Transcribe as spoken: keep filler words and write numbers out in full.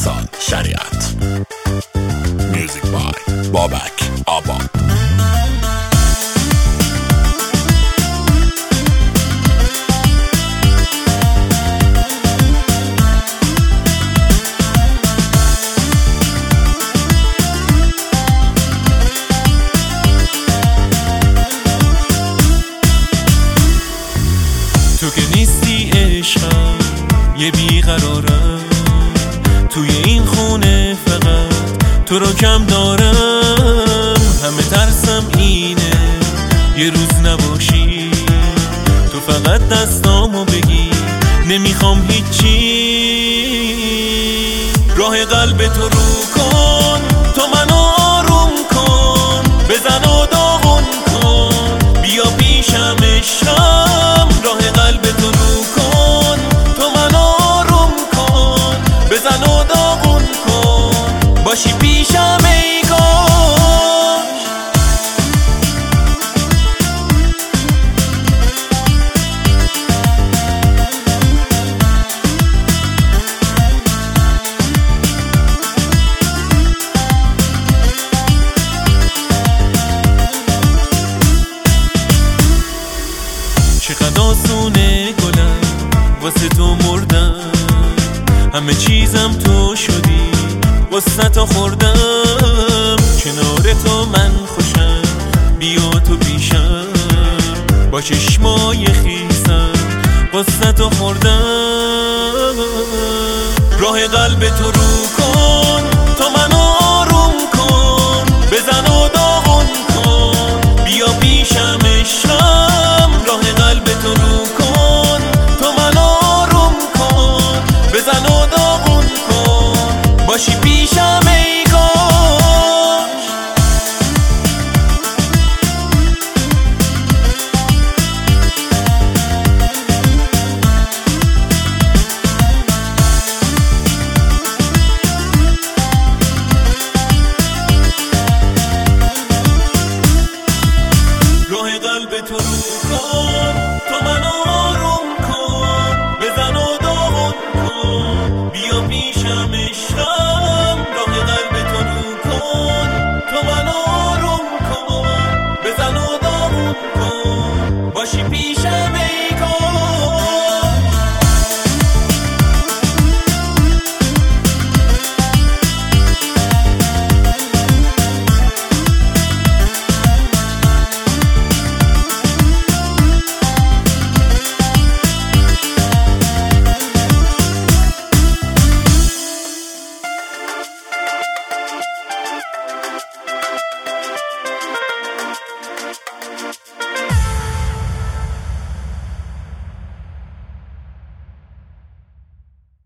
احسان شریعت. میوزیک بای بابک آبا. تو که نیستی عشقم یه بیقرارم، توی این خونه فقط تو رو کم دارم. همه ترسم اینه یه روز نباشی، تو فقط دستامو بگی نمیخوام هیچی. راه قلب تو رو کن، تو منو آروم کن، بزن و داغون کن، بیا پیشم عشقم. راه قلب تو رو کن، تو منو آروم کن، بزن و داغون کن، باشی پیشم ای کاش. چقدر آسونه گلم واسه تو مردم، همه چیزم تو شدی واسه تا خوردم. کنار تو من خوشم، بیا تو پیشم، با چشمای خیسم واسه تا خوردم. راه قلب تو رو کن، تو منو آروم کن، بزن و داغون کن، بیا پیشم عشقم. راه قلب تو رو کن، تو منو آروم کن، بزن و داغون کن، باشی پیشم ای کاش. راه قلب تو رو